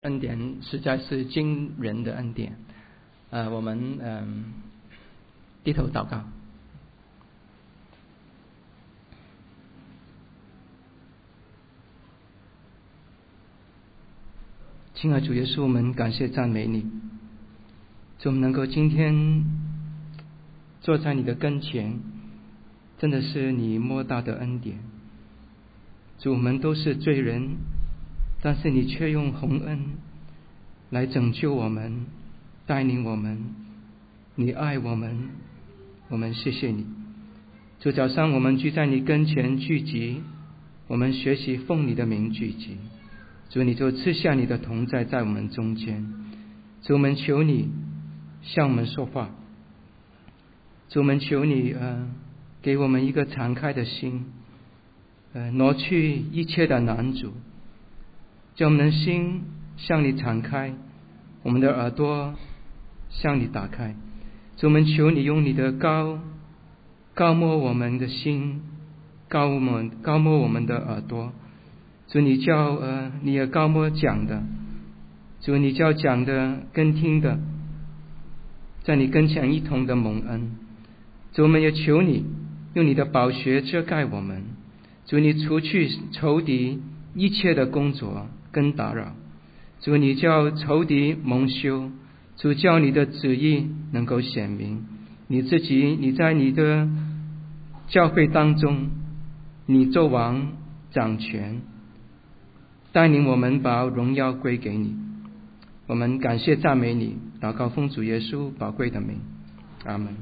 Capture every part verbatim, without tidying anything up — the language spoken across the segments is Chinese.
恩典实在是惊人的恩典。呃，我们嗯、呃、低头祷告。亲爱的主耶稣，我们感谢赞美你，主，我们能够今天坐在你的跟前，真的是你莫大的恩典。主，我们都是罪人，但是你却用宏恩来拯救我们，带领我们，你爱我们，我们谢谢你。主，早上我们聚在你跟前聚集，我们学习奉你的名聚集。主，你就赐下你的同在在我们中间。主，我们求你向我们说话。主，我们求你呃，给我们一个敞开的心，呃，挪去一切的难阻，叫我们的心向你敞开，我们的耳朵向你打开。主，我们求你用你的膏膏抹我们的心，膏抹膏抹我们的耳朵。主，你叫呃，你也膏抹讲的，主，你叫讲的跟听的，在你跟前一同的蒙恩。主，我们也求你用你的宝血遮盖我们。主，你除去仇敌一切的工作跟打扰。主，你叫仇敌蒙羞。主，叫你的旨意能够显明。你自己，你在你的教会当中，你做王掌权，带领我们把荣耀归给你。我们感谢赞美你，祷告奉主耶稣宝贵的名，阿们。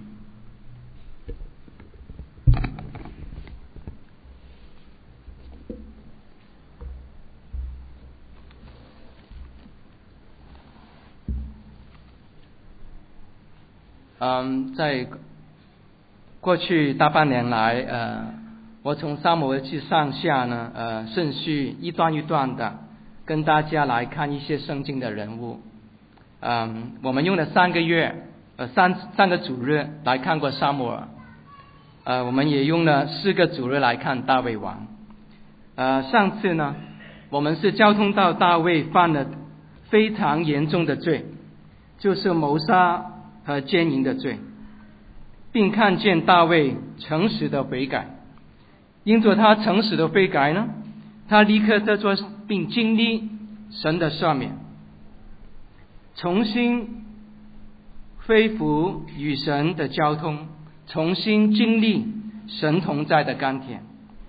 嗯，在过去大半年来，呃，我从撒母耳记上下呢，呃，顺序一段一段的跟大家来看一些圣经的人物。嗯，我们用了三个月，呃，三三个主日来看过撒母耳，呃，我们也用了四个主日来看大卫王。呃，上次呢，我们是交通到大卫犯了非常严重的罪，就是谋杀和奸淫的罪，并看见大卫诚实的悔改。因着他诚实的悔改呢，他立刻得着并经历神的赦免，重新恢复与神的交通，重新经历神同在的甘甜。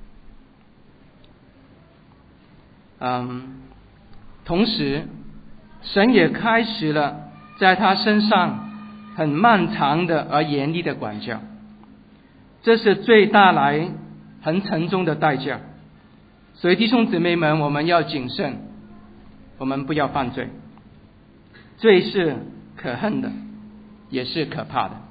嗯，同时神也开始了在他身上很漫长的而严厉的管教，这是罪带来很沉重的代价。所以弟兄姊妹们，我们要谨慎，我们不要犯罪。罪是可恨的，也是可怕的。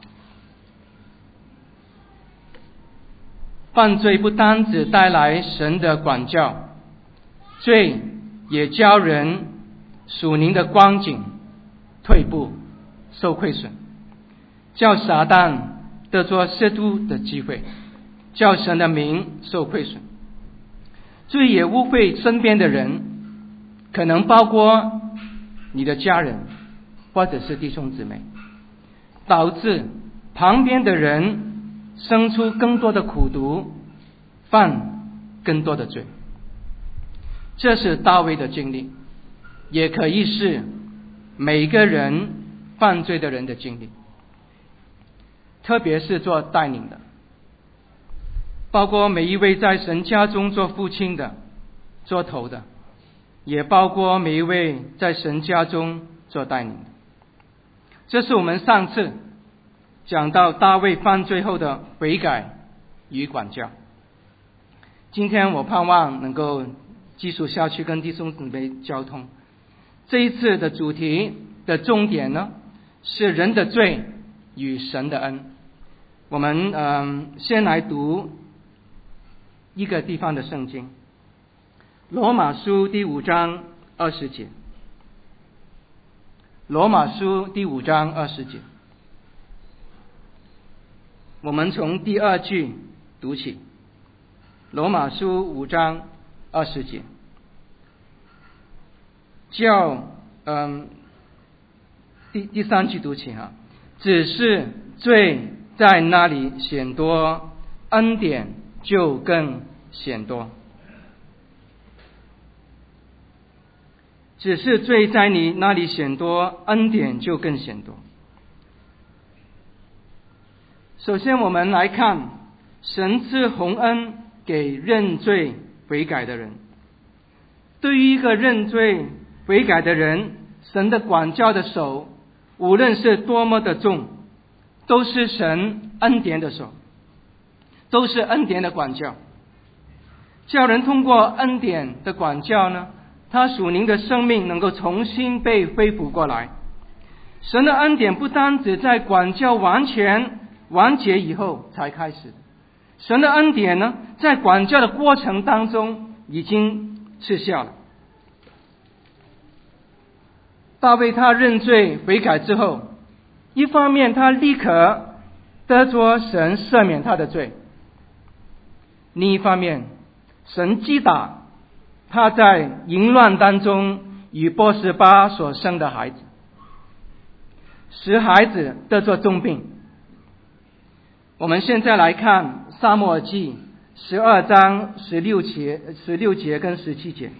犯罪不单只带来神的管教，罪也教人属灵的光景退步受亏损，叫撒旦得着亵渎的机会，叫神的名受亏损。罪也污秽身边的人，可能包括你的家人或者是弟兄姊妹，导致旁边的人生出更多的苦毒，犯更多的罪。这是大卫的经历，也可以是每个人犯罪的人的经历，特别是做带领的，包括每一位在神家中做父亲的、做头的，也包括每一位在神家中做带领的。这是我们上次讲到大卫犯罪后的悔改与管教。今天我盼望能够继续下去跟弟兄姊妹交通。这一次的主题的重点呢，是人的罪与神的恩。我们嗯、呃，先来读一个地方的圣经，罗马书第五章二十节。罗马书第五章二十节，我们从第二句读起。罗马书五章二十节，叫嗯，第第三句读起哈，只是罪在那里显多，恩典就更显多。只是罪在你那里显多，恩典就更显多。首先我们来看，神赐洪恩给认罪悔改的人。对于一个认罪悔改的人，神的管教的手无论是多么的重，都是神恩典的手，都是恩典的管教。叫人通过恩典的管教呢，他属灵的生命能够重新被恢复过来。神的恩典不单只在管教完全完结以后才开始，神的恩典呢，在管教的过程当中已经赐下了。大卫他认罪悔改之后，一方面他立刻得着神赦免他的罪，另一方面神击打他在淫乱当中与波斯巴所生的孩子，使孩子得着重病。我们现在来看撒母耳记十二章十六节、十六节跟十七节。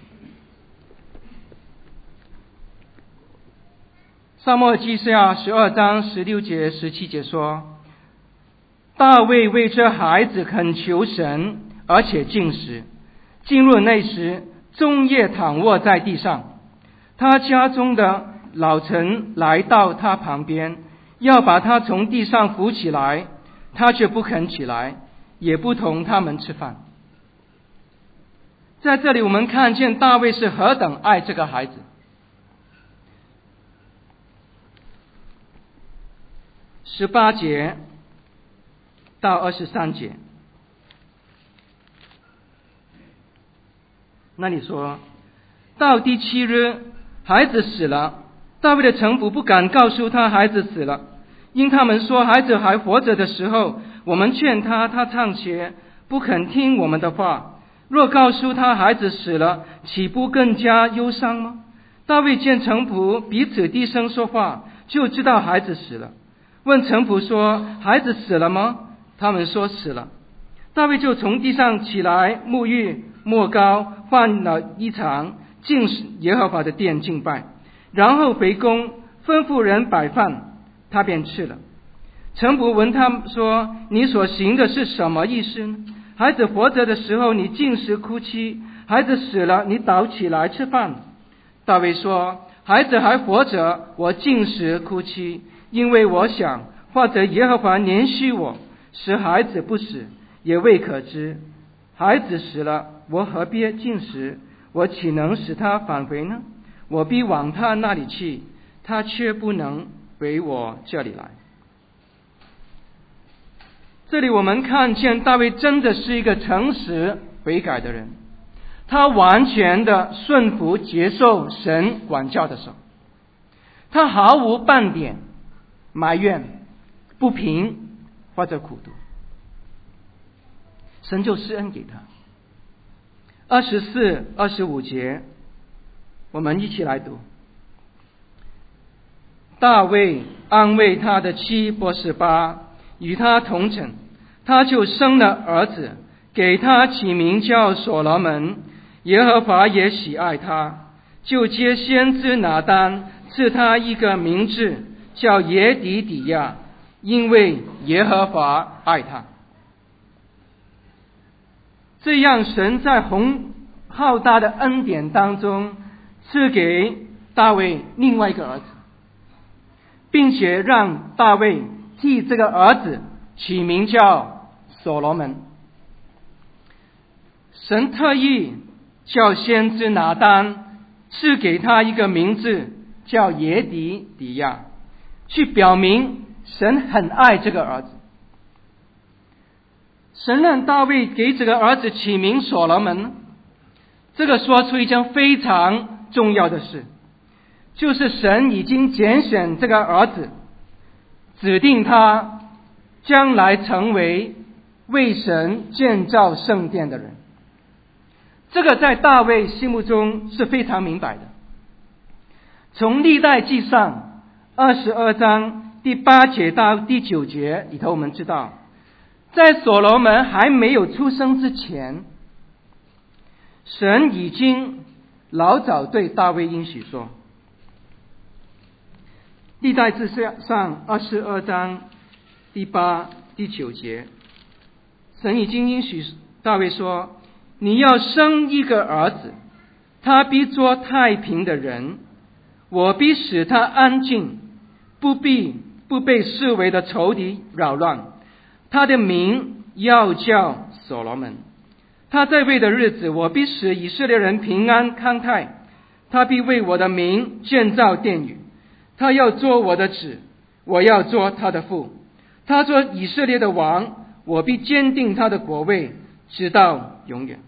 撒母耳记下十二章十六节、十七节说，大卫为这孩子恳求神，而且禁食，进入内室，终夜躺卧在地上。他家中的老臣来到他旁边，要把他从地上扶起来，他却不肯起来，也不同他们吃饭。在这里我们看见大卫是何等爱这个孩子。十八节到二十三节，那里说，到第七日，孩子死了，大卫的臣仆不敢告诉他孩子死了，因他们说孩子还活着的时候，我们劝他，他尚且不肯听我们的话，若告诉他孩子死了，岂不更加忧伤吗？大卫见臣仆彼此低声说话，就知道孩子死了，问臣仆说，孩子死了吗？他们说死了。大卫就从地上起来，沐浴抹膏，换了衣裳，进耶和华的殿敬拜，然后回宫，吩咐人摆饭，他便吃了。臣仆问他说，你所行的是什么意思呢？孩子活着的时候你禁食哭泣，孩子死了你倒起来吃饭。大卫说，孩子还活着，我禁食哭泣，因为我想，或者耶和华怜恤我，使孩子不死，也未可知。孩子死了，我何必禁食？我岂能使他返回呢？我必往他那里去，他却不能回我这里来。这里我们看见大卫真的是一个诚实悔改的人，他完全的顺服接受神管教的手，他毫无半点埋怨、不平或者苦毒，神就施恩给他。二十四、二十五节，我们一起来读。大卫安慰他的妻波斯巴，与他同城，他就生了儿子，给他起名叫所罗门。耶和华也喜爱他，就接先知拿单赐他一个名字，叫耶底底亚，因为耶和华爱他。这样神在宏浩大的恩典当中赐给大卫另外一个儿子，并且让大卫替这个儿子起名叫所罗门。神特意叫先知拿单赐给他一个名字叫耶底底亚，去表明神很爱这个儿子。神让大卫给这个儿子起名所罗门，这个说出一件非常重要的事，就是神已经拣选这个儿子，指定他将来成为为神建造圣殿的人。这个在大卫心目中是非常明白的。 从历代记上二十二章第八节到第九节里头，我们知道，在所罗门还没有出生之前，神已经老早对大卫应许说，历代志上二十二章第八、第九节，神已经应许大卫说，你要生一个儿子，他必做太平的人，我必使他安静，不必不被视为的仇敌扰乱。他的名要叫所罗门。他在位的日子，我必使以色列人平安康泰。他必为我的名建造殿宇。他要做我的子，我要做他的父。他做以色列的王，我必坚定他的国位，直到永远。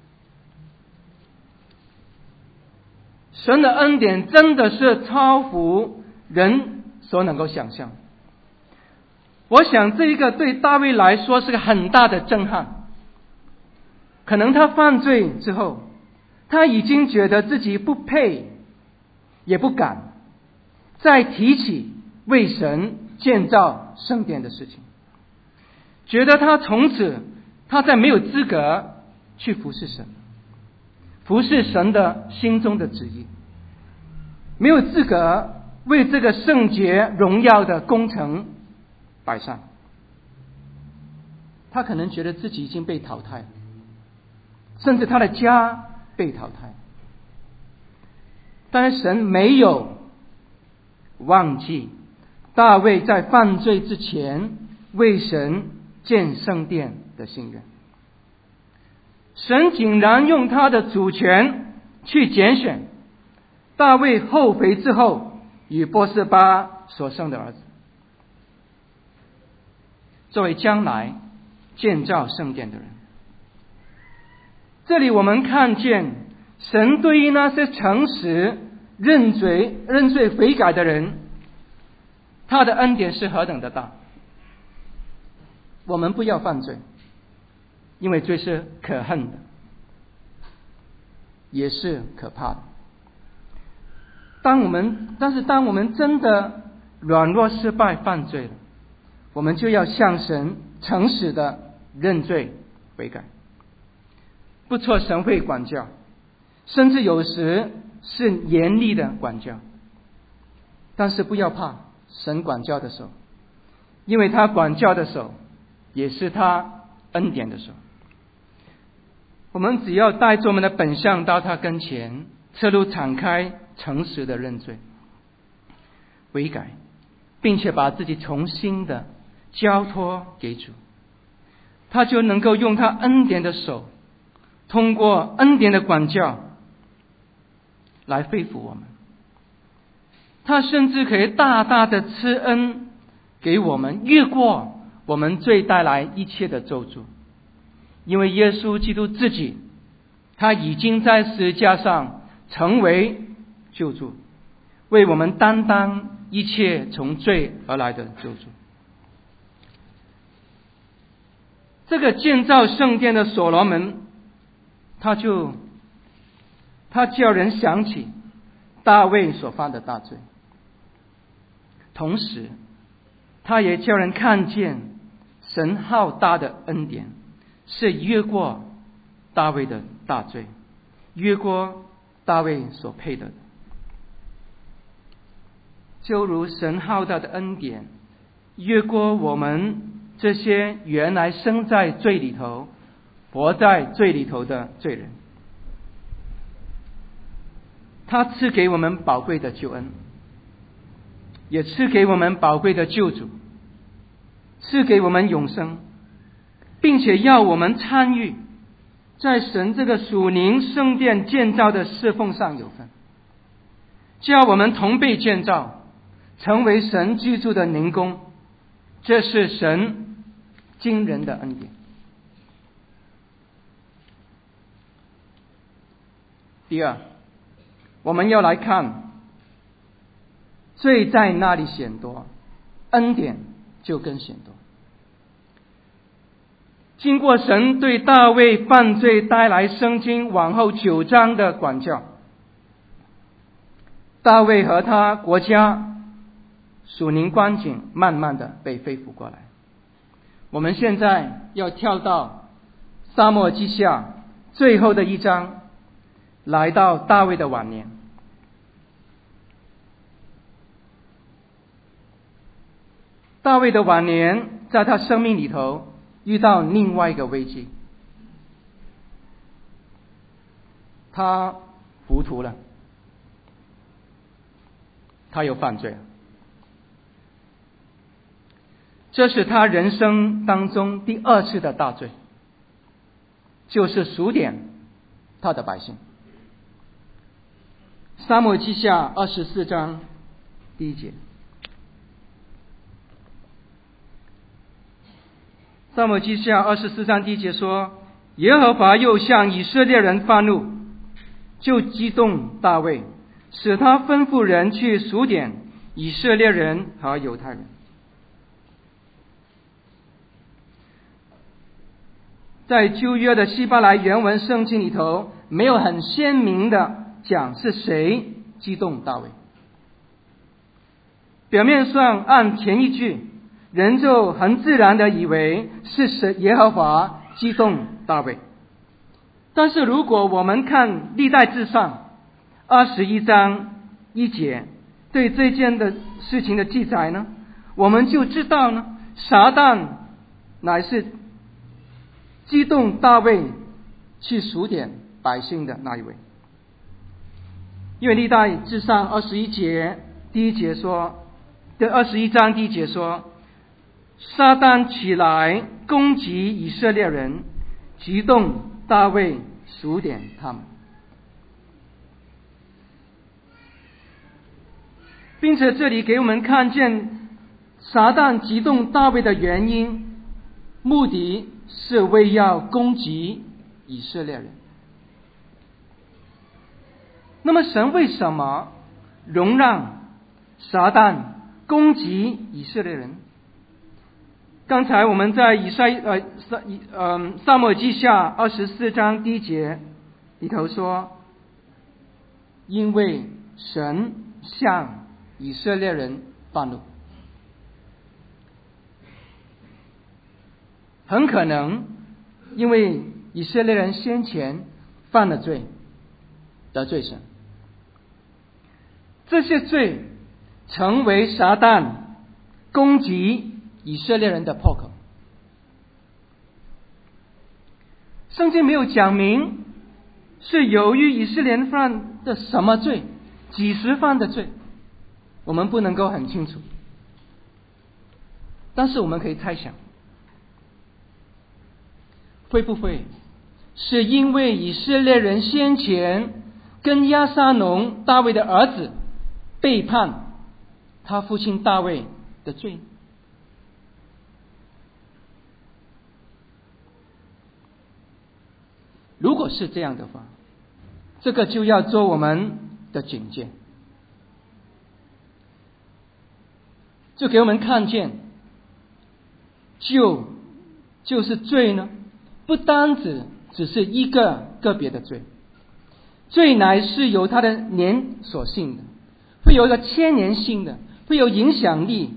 神的恩典真的是超乎人所能够想象。我想这一个对大卫来说是个很大的震撼。可能他犯罪之后，他已经觉得自己不配，也不敢再提起为神建造圣殿的事情，觉得他从此他再没有资格去服侍神，服侍神的心中的旨意，没有资格为这个圣洁荣耀的工程摆上。他可能觉得自己已经被淘汰了，甚至他的家被淘汰。但是神没有忘记大卫在犯罪之前为神建圣殿的心愿。神竟然用他的主权去拣选大卫后悔之后与波斯巴所生的儿子，作为将来建造圣殿的人。这里我们看见神对于那些诚实认罪认罪悔改的人，他的恩典是何等的大。我们不要犯罪，因为罪是可恨的，也是可怕的。当我们但是当我们真的软弱失败犯罪了，我们就要向神诚实的认罪悔改。不错，神会管教，甚至有时是严厉的管教，但是不要怕神管教的手，因为他管教的手也是他恩典的手。我们只要带着我们的本相到他跟前，侧路敞开，诚实的认罪悔改，并且把自己重新的交托给主，他就能够用他恩典的手，通过恩典的管教来恢复我们。他甚至可以大大的赐恩给我们，越过我们罪带来一切的咒诅。因为耶稣基督自己，他已经在十字架上成为救主，为我们担当一切从罪而来的救主。这个建造圣殿的所罗门，他就他叫人想起大卫所犯的大罪，同时他也叫人看见神浩大的恩典是越过大卫的大罪，越过大卫所配的。就如神浩大的恩典越过我们这些原来生在罪里头活在罪里头的罪人，他赐给我们宝贵的救恩，也赐给我们宝贵的救主，赐给我们永生，并且要我们参与在神这个属灵圣殿建造的侍奉上有份，叫我们同被建造，成为神居住的灵宫。这是神惊人的恩典。第二，我们要来看罪在那里显多，恩典就更显多。经过神对大卫犯罪带来圣经往后九章的管教， 大卫和他国家属灵光景慢慢的被恢复过来。我们现在要跳到撒母耳记下最后的一章，来到大卫的晚年。大卫的晚年在他生命里头遇到另外一个危机，他糊涂了，他又犯罪了。这是他人生当中第二次的大罪，就是数点他的百姓。撒母耳记下二十四章第一节，撒母耳记下二十四章第一节说：耶和华又向以色列人发怒，就激动大卫，使他吩咐人去数点以色列人和犹太人。在旧约的希伯来原文圣经里头，没有很鲜明的讲是谁激动大卫。表面上按前一句，人就很自然的以为是神耶和华激动大卫。但是如果我们看历代志上二十一章一节对这件的事情的记载呢，我们就知道呢，撒旦乃是激动大卫去数点百姓的那一位。因为历代志上二十一节第一节说，这二十一章第一节说，撒旦起来攻击以色列人，激动大卫数点他们，并且这里给我们看见撒旦激动大卫的原因，目的是为要攻击以色列人。那么神为什么容让撒旦攻击以色列人？刚才我们在以赛呃撒呃撒母耳记下二十四章第一节里头说，因为神向以色列人发怒，很可能因为以色列人先前犯了罪，得罪神，这些罪成为撒旦攻击以色列人的破口。圣经没有讲明是由于以色列人犯的什么罪，几时犯的罪，我们不能够很清楚，但是我们可以猜想，会不会是因为以色列人先前跟押沙龙大卫的儿子背叛他父亲大卫的罪？如果是这样的话，这个就要做我们的警戒，就给我们看见，就就是罪呢，不单只只是一个个别的罪，罪乃是由它的连锁性的，会有一个牵连性的，会有影响力，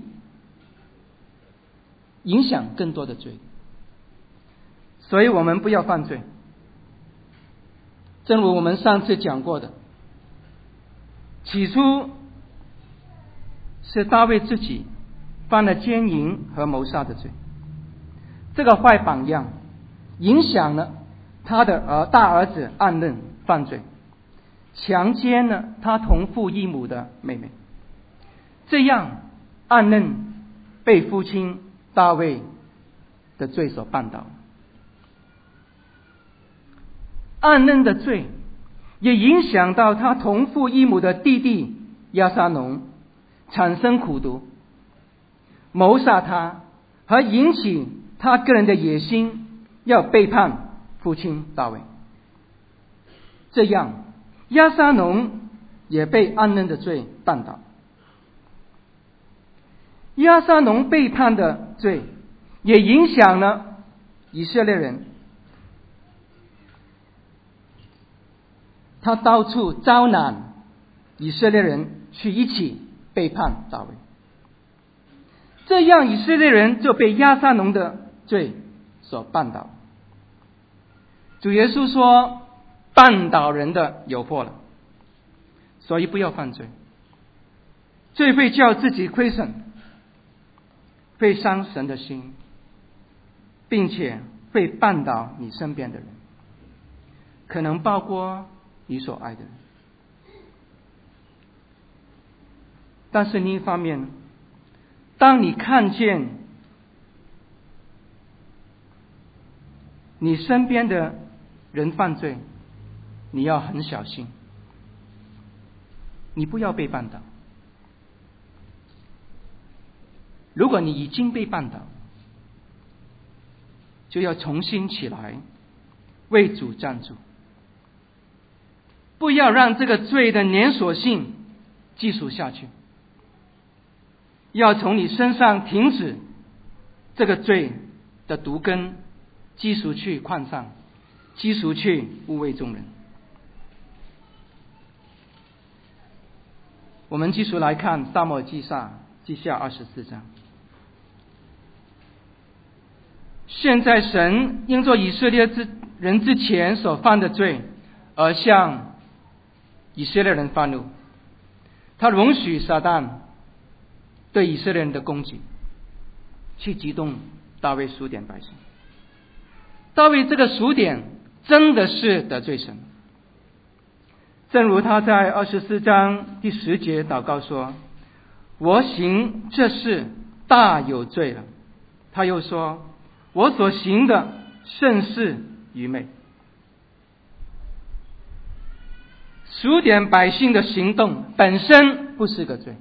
影响更多的罪。所以我们不要犯罪。正如我们上次讲过的，起初是大卫自己犯了奸淫和谋杀的罪，这个坏榜样影响了他的儿大儿子暗嫩犯罪，强奸了他同父异母的妹妹，这样暗嫩被父亲大卫的罪所绊倒。暗嫩的罪也影响到他同父异母的弟弟押沙龙，产生苦毒，谋杀他，和引起他个人的野心，要背叛父亲大卫。这样押沙龙也被暗嫩的罪绊倒。押沙龙背叛的罪也影响了以色列人，他到处招揽以色列人去一起背叛大卫。这样以色列人就被押沙龙的罪所绊倒。主耶稣说，绊倒人的有祸了，所以不要犯罪。罪会叫自己亏损，会伤神的心，并且会绊倒你身边的人，可能包括你所爱的人。但是另一方面，当你看见你身边的人犯罪，你要很小心，你不要被绊倒。如果你已经被绊倒，就要重新起来为主站住，不要让这个罪的连锁性继续下去，要从你身上停止这个罪的毒根，继续去扩散，继续去污秽众人。我们继续来看撒母耳记下记下二十四章。现在神因做以色列人之前所犯的罪而向以色列人发怒，他容许撒旦对以色列人的攻击，去激动大卫数点百姓。大卫这个数点真的是得罪神，正如他在二十四章第十节祷告说，我行这事大有罪了。他又说，我所行的甚是愚昧。数点百姓的行动本身不是个罪，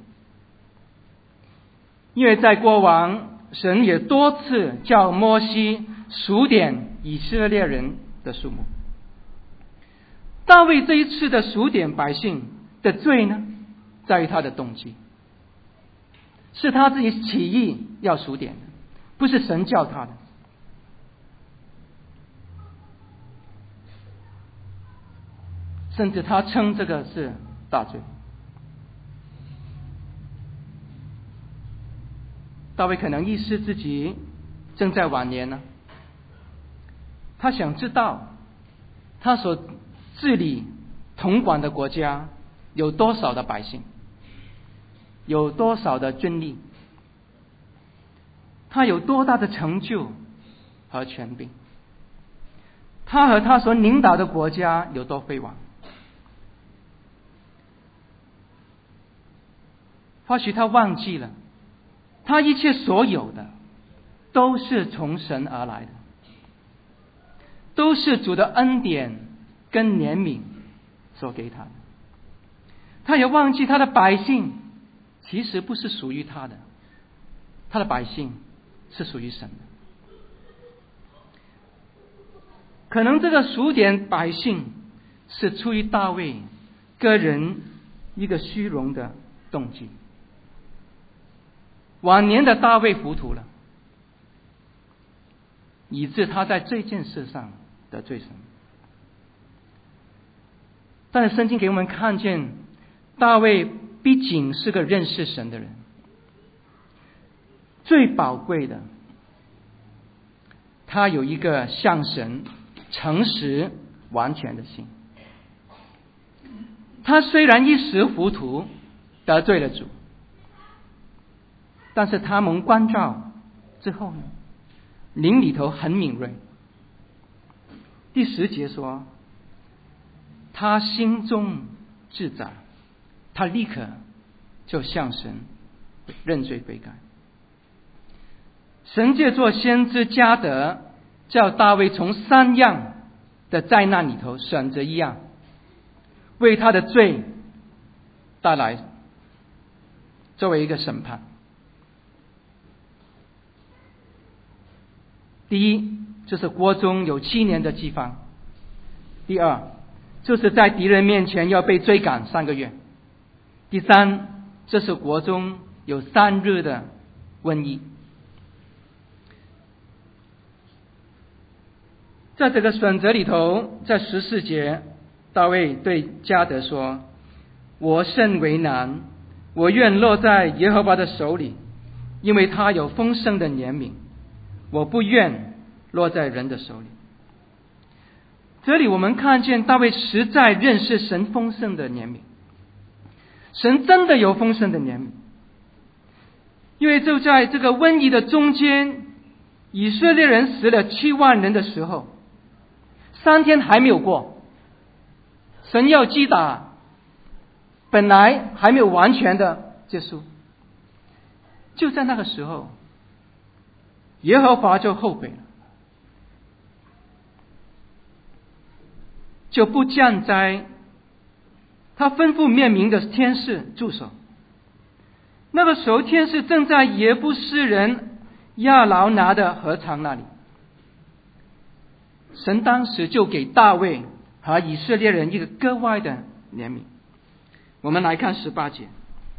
因为在过往神也多次叫摩西数点以色列人的数目。大卫这一次的数点百姓的罪呢，在于他的动机，是他自己起意要数点的，不是神叫他的。甚至他称这个是大罪。大卫可能意识自己正在晚年呢，他想知道他所治理统管的国家有多少的百姓，有多少的军力，他有多大的成就和权柄，他和他所领导的国家有多辉煌。或许他忘记了，他一切所有的都是从神而来的，都是主的恩典跟怜悯所给他的。他也忘记他的百姓其实不是属于他的，他的百姓是属于神的。可能这个数点百姓是出于大卫个人一个虚荣的动机。晚年的大卫糊涂了，以致他在这件事上得罪神。但是圣经给我们看见，大卫毕竟是个认识神的人，最宝贵的，他有一个向神诚实完全的心。他虽然一时糊涂得罪了主，但是他蒙关照之后呢，灵里头很敏锐。第十节说，他心中自责，他立刻就向神认罪悔改。神借作先知加得，叫大卫从三样的灾难里头选择一样，为他的罪带来作为一个审判。第一，就是国中有七年的饥荒；第二，就是在敌人面前要被追赶三个月；第三，这是国中有三日的瘟疫。在这个选择里头，在十四节，大卫对加得说：“我甚为难， 我愿落在耶和华的手里，因为他有丰盛的怜悯，我不愿落在人的手里。这里我们看见大卫实在认识神丰盛的怜悯，神真的有丰盛的怜悯。因为就在这个瘟疫的中间，以色列人死了七万人的时候，三天还没有过，神要击打，本来还没有完全的结束。就在那个时候，耶和华就后悔了，就不降灾，他吩咐灭民的天使驻守。那个时候天使正在耶布斯人亚劳拿的禾场那里，神当时就给大卫和以色列人一个格外的怜悯。我们来看十八节，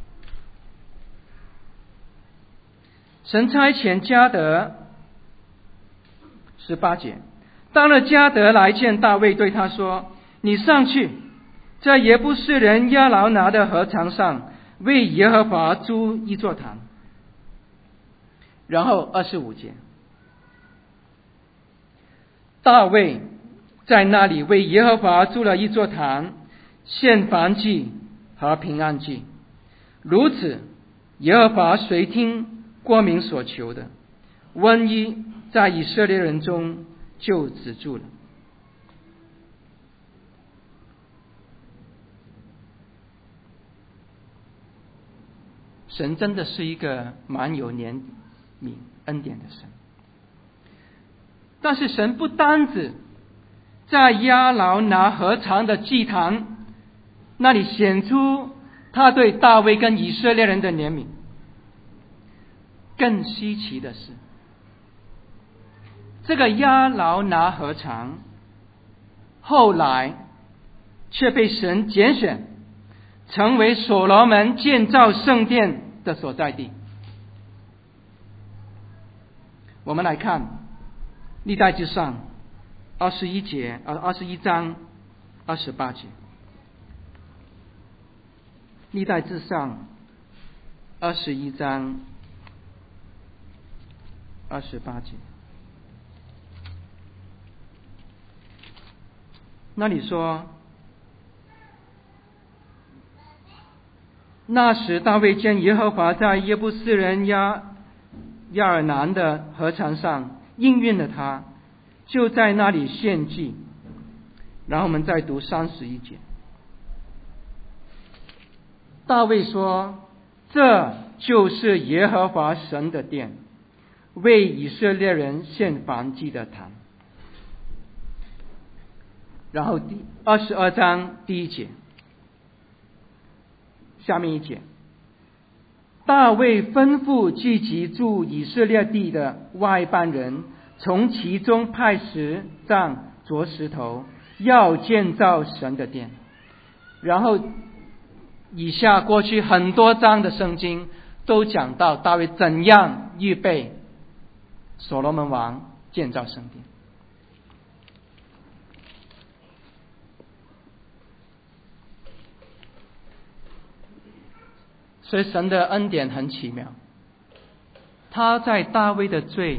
神差遣迦得，十八节，当了迦得来见大卫，对他说：你上去，在耶布斯人亚劳拿的禾场上为耶和华筑一座坛。然后二十五节，大卫在那里为耶和华筑了一座坛，献燔祭和平安祭。如此，耶和华垂听国民所求的，瘟疫在以色列人中就止住了。神真的是一个蛮有怜悯恩典的神，但是神不单止在亚劳拿禾场的祭坛那里显出他对大卫跟以色列人的怜悯，更稀奇的是，这个亚劳拿禾场后来却被神拣选成为所罗门建造圣殿的所在地。我们来看历代志上二十一节，呃，二十一章二十八节。历代志上二十一章二十八节，那里说：那时大卫见耶和华在耶布斯人亚亚尔南的禾场上应允了他，就在那里献祭。然后我们再读三十一节，大卫说：这就是耶和华神的殿，为以色列人献燔祭的坛。然后第二十二章第一节，下面一节，大卫吩咐聚集住以色列地的外邦人，从其中派十杖着石头，要建造神的殿。然后以下过去很多章的圣经都讲到大卫怎样预备所罗门王建造圣殿。所以神的恩典很奇妙，他在大卫的罪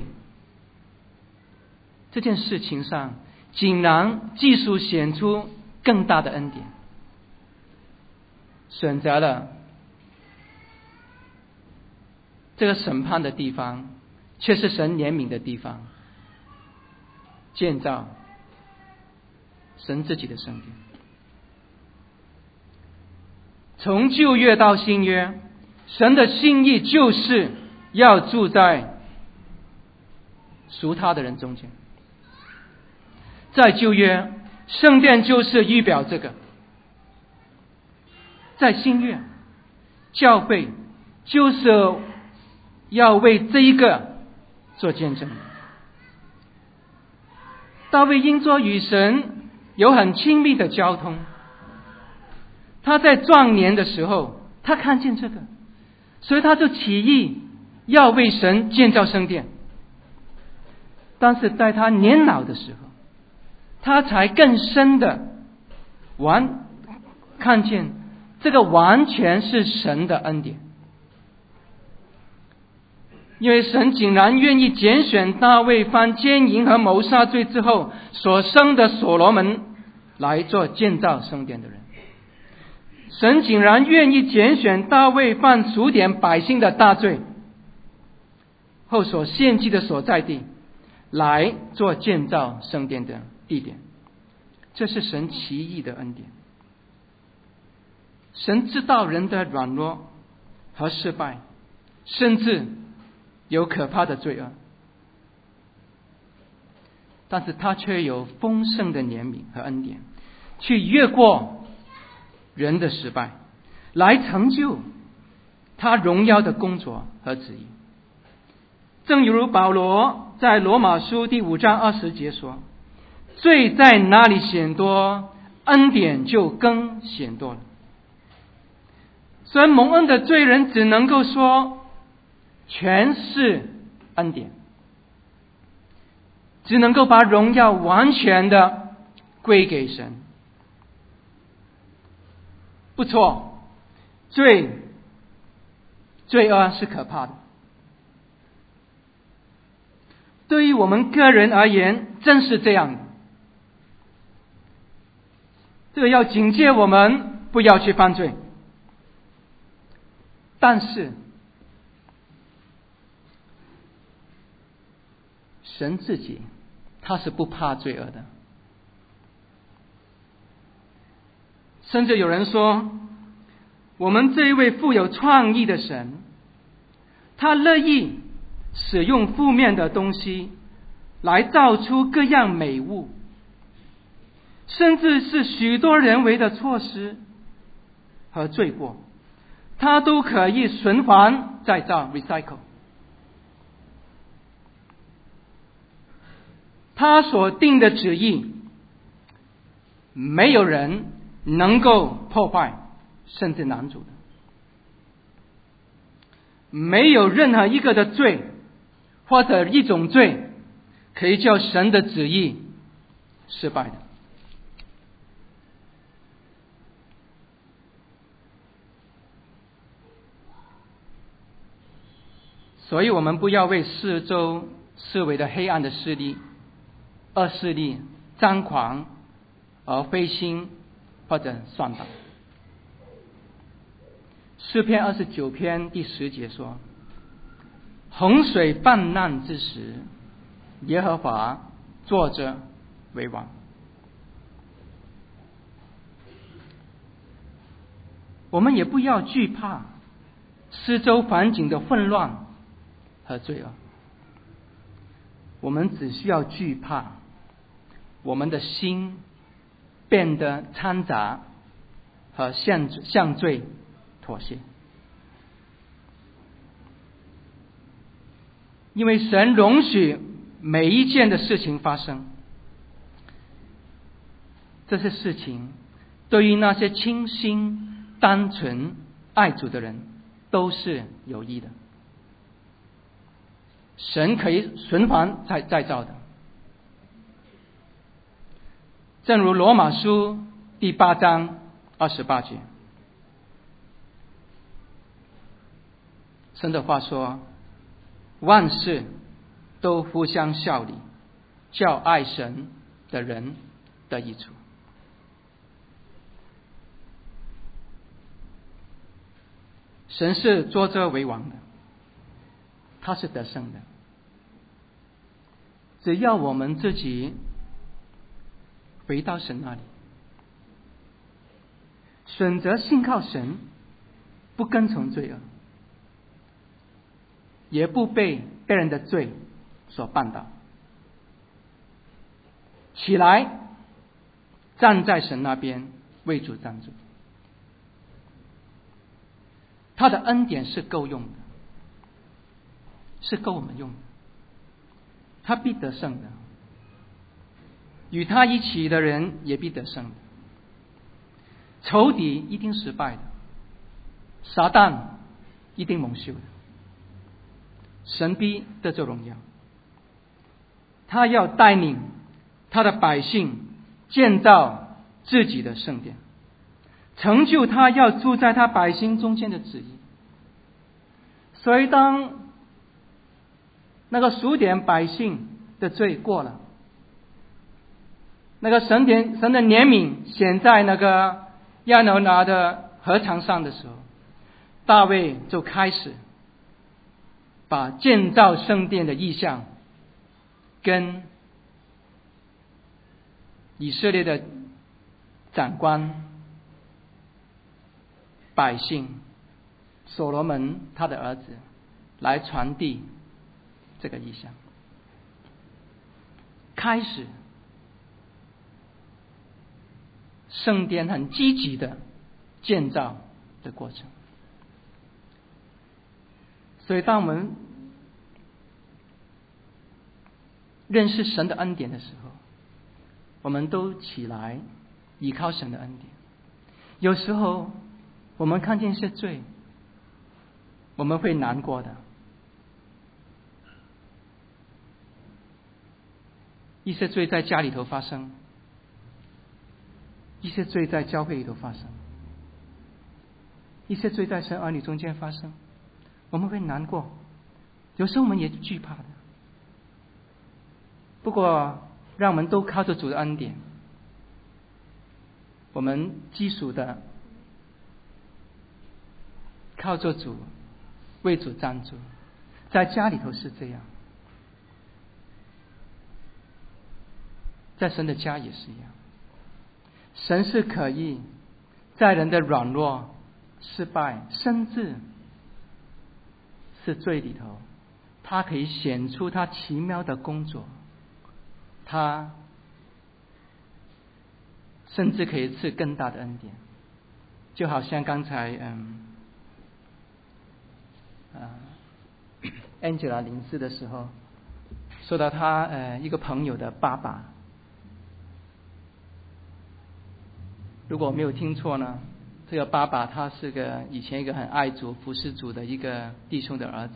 这件事情上，竟然技术显出更大的恩典，选择了这个审判的地方，却是神怜悯的地方，建造神自己的圣殿。从旧约到新约，神的心意就是要住在属他的人中间。在旧约，圣殿就是预表这个；在新约，教会就是要为这一个做见证。大卫因着与神有很亲密的交通，他在壮年的时候，他看见这个，所以他就起意要为神建造圣殿。但是在他年老的时候，他才更深的完看见这个完全是神的恩典。因为神竟然愿意拣选大卫犯奸淫和谋杀罪之后所生的所罗门来做建造圣殿的人，神竟然愿意拣选大卫犯数点百姓的大罪后所献祭的所在地来做建造圣殿的地点，这是神奇异的恩典。神知道人的软弱和失败，甚至有可怕的罪恶，但是他却有丰盛的怜悯和恩典，去越过人的失败，来成就他荣耀的工作和旨意。正如保罗在罗马书第五章二十节说，罪在哪里显多，恩典就更显多了。所以蒙恩的罪人只能够说全是恩典，只能够把荣耀完全的归给神。不错，罪罪恶是可怕的，对于我们个人而言正是这样的。这个要警戒我们不要去犯罪，但是神自己他是不怕罪恶的。甚至有人说，我们这一位富有创意的神，他乐意使用负面的东西来造出各样美物，甚至是许多人为的措施和罪过，他都可以循环再造 recycle。他所定的旨意，没有人能够破坏甚至拦阻的。没有任何一个的罪或者一种罪可以叫神的旨意失败的。所以我们不要为四周四围的黑暗的势力、恶势力张狂而灰心或者算党。诗篇二十九篇第十节说，洪水泛滥之时，耶和华坐着为王。我们也不要惧怕四周环境的混乱和罪恶，我们只需要惧怕我们的心变得掺杂和向向罪妥协。因为神容许每一件的事情发生，这些事情对于那些清心单纯爱主的人都是有益的，神可以循环再再造的。正如罗马书第八章二十八节，神的话说，万事都互相效力，叫爱神的人得益处。神是坐着为王的，他是得胜的。只要我们自己回到神那里，选择信靠神，不跟从罪恶，也不被别人的罪所绊倒，起来站在神那边为主站住，他的恩典是够用的，是够我们用的，他必得胜的，与他一起的人也必得胜的。仇敌一定失败的，撒旦一定蒙羞的，神必得着荣耀。他要带领他的百姓建造自己的圣殿， 成就他要住在他百姓中间的旨意。所以当那个数点百姓的罪过了，那个神点神的怜悯显在那个亚挪拿的禾场上的时候，大卫就开始把建造圣殿的意象跟以色列的长官、百姓、所罗门他的儿子来传递这个意象，开始圣殿很积极的建造的过程。所以当我们认识神的恩典的时候，我们都起来依靠神的恩典。有时候我们看见一些罪，我们会难过的，一些罪在家里头发生，一些罪在教会里头发生，一些罪在神儿女中间发生，我们会难过，有时候我们也惧怕的。不过让我们都靠着主的恩典，我们基础的靠着主，为主站住。在家里头是这样，在神的家也是一样。神是可以在人的软弱、失败，甚至是罪里头，他可以显出他奇妙的工作，他甚至可以赐更大的恩典。就好像刚才嗯啊 Angela 临逝的时候说到他呃一个朋友的爸爸，如果我没有听错呢，这个爸爸他是个以前一个很爱主服侍主的一个弟兄的儿子。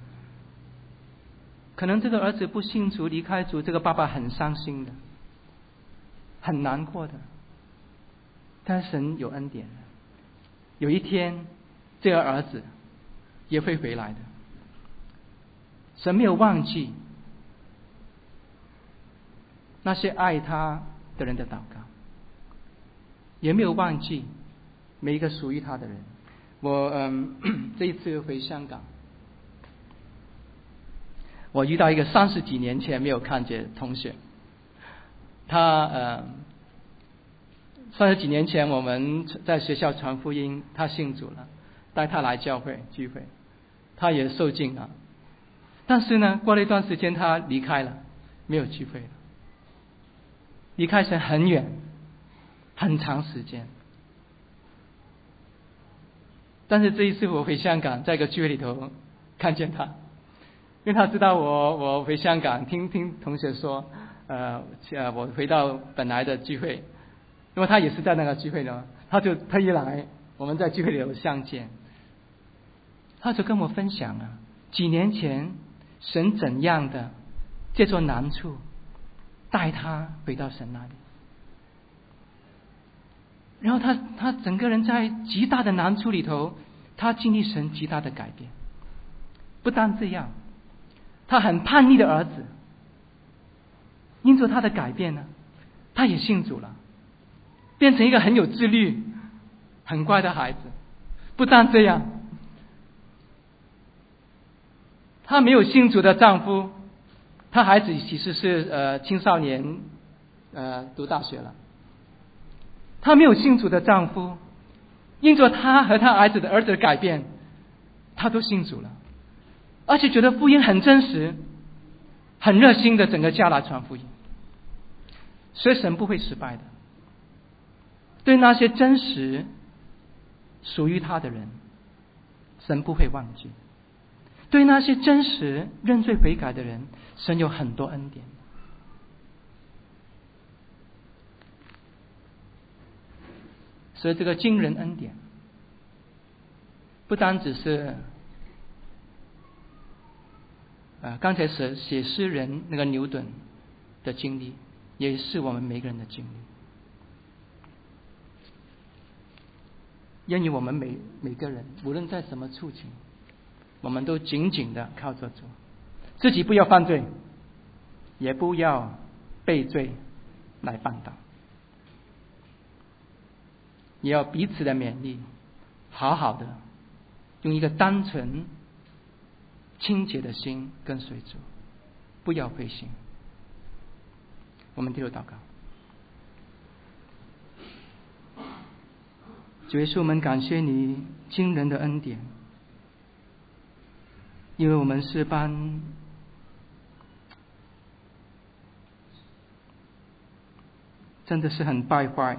可能这个儿子不信主离开主，这个爸爸很伤心的，很难过的。但神有恩典，有一天这个儿子也会回来的。神没有忘记那些爱他的人的祷告，也没有忘记每一个属于他的人。我嗯这一次回香港，我遇到一个三十几年前没有看见同学，他呃三十几年前我们在学校传福音，他信主了，带他来教会聚会，他也受浸了。但是呢，过了一段时间他离开了，没有聚会了，离开神很远，很长时间。但是这一次我回香港，在一个聚会里头看见他，因为他知道我我回香港，听听同学说，呃呃我回到本来的聚会，因为他也是在那个聚会呢，他就特意来，我们在聚会里头相见，他就跟我分享了几年前神怎样的借着难处带他回到神那里，然后他他整个人在极大的难处里头，他经历神极大的改变。不但这样，他很叛逆的儿子，因着他的改变呢，他也信主了，变成一个很有自律、很乖的孩子。不但这样，他没有信主的丈夫，他孩子其实是呃青少年，呃读大学了。他没有信主的丈夫，因着他和他儿子的儿子的改变，他都信主了，而且觉得福音很真实，很热心的整个家来传福音。所以神不会失败的，对那些真实属于他的人，神不会忘记。对那些真实认罪悔改的人，神有很多恩典。所以这个惊人恩典，不单只是呃刚才写写诗人那个牛顿的经历，也是我们每个人的经历。 愿意我们每每个人，无论在什么处境，我们都紧紧的靠着主，自己不要犯罪，也不要被罪来绊倒，也要彼此的勉励，好好的用一个单纯清洁的心跟随主，不要灰心。我们低头祷告。主耶稣，我们感谢你惊人的恩典，因为我们是班真的是很败坏、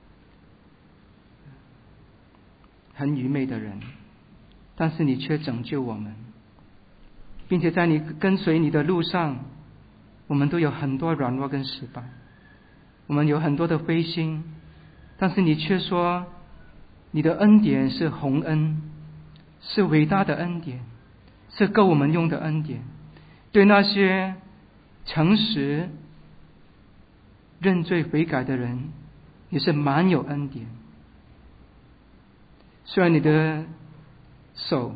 很愚昧的人，但是你却拯救我们，并且在你跟随你的路上，我们都有很多软弱跟失败，我们有很多的灰心，但是你却说你的恩典是宏恩，是伟大的恩典，是够我们用的恩典，对那些诚实认罪悔改的人也是满有恩典。虽然你的手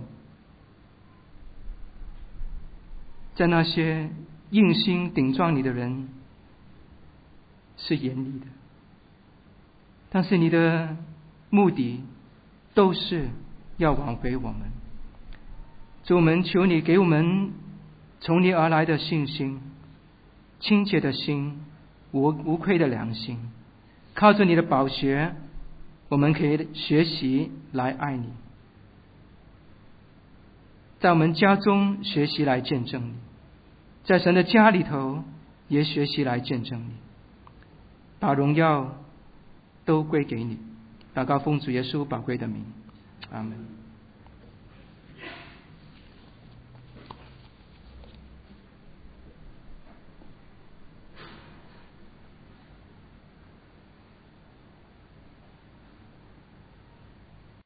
在那些硬心顶撞你的人是严厉的，但是你的目的都是要挽回我们。主，我们求你给我们从你而来的信心，清洁的心，无无愧的良心，靠着你的宝血，我们可以学习来爱你，在我们家中学习来见证你，在神的家里头也学习来见证你，把荣耀都归给你。祷告奉主耶稣宝贵的名，阿们。